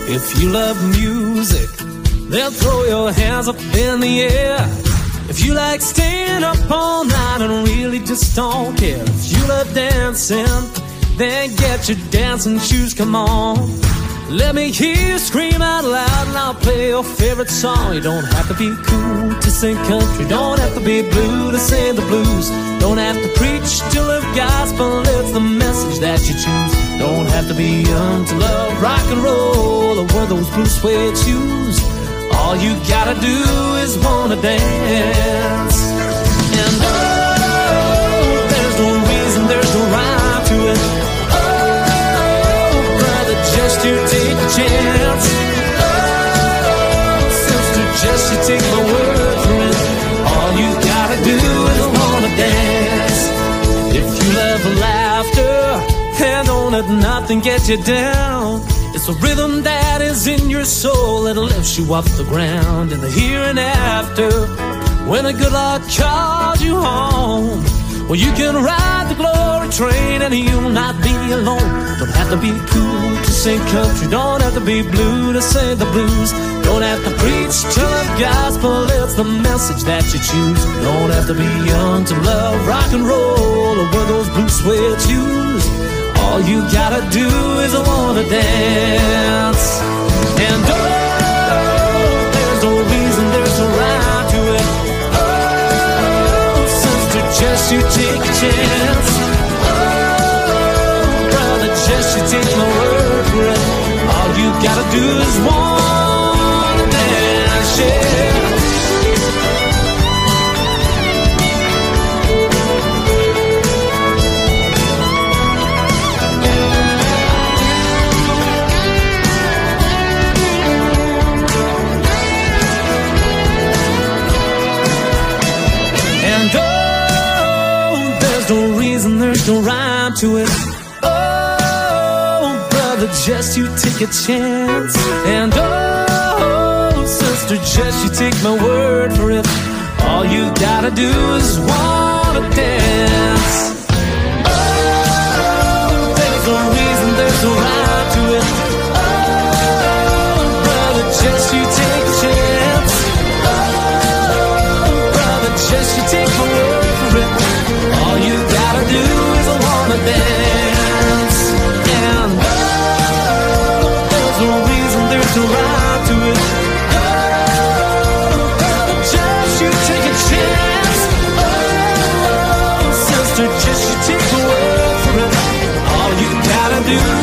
If you love music, then throw your hands up in the air. If you like staying up all night and really just don't care. If you love dancing, then get your dancing shoes, come on. Let me hear you scream out loud and I'll play your favorite song. You don't have to be cool to sing country, don't have to be blue to sing the blues. Don't have to preach to live gospel, it's the message that you choose. Don't have to be young to love rock and roll or wear those blue suede shoes. All you gotta do is wanna dance. And oh, there's no reason, there's no rhyme to it. Oh, brother, just you take a chance. Oh, sister, just you take my word for it. All you gotta do is wanna dance. If you love laughter, then don't let nothing get you down. It's a rhythm that is in your soul that lifts you off the ground. In the here and after, when a good luck calls you home, well, you can ride the glory train and you'll not be alone. Don't have to be cool to sing country, don't have to be blue to sing the blues. Don't have to preach to the gospel, it's the message that you choose. Don't have to be young to love rock and roll or wear those blue suede shoes. All you gotta do is wanna dance. And oh, there's no reason, there's no rhyme to it. Oh, sister, just you take a chance. Oh, brother, just you take my word for it. All you gotta do is wanna dance, yeah. There's no rhyme to it. Oh, brother, just you take a chance. And oh, sister, just you take my word for it. All you gotta do is wanna dance. Oh, there's no reason, there's no rhyme to it. Oh, brother, just you take a chance. Oh, brother, just you take my word for it. All you gotta do is wanna dance. And oh, there's no reason, there's no rhyme to it. Oh, just you take a chance. Oh, sister, just you take a word for it. All you gotta do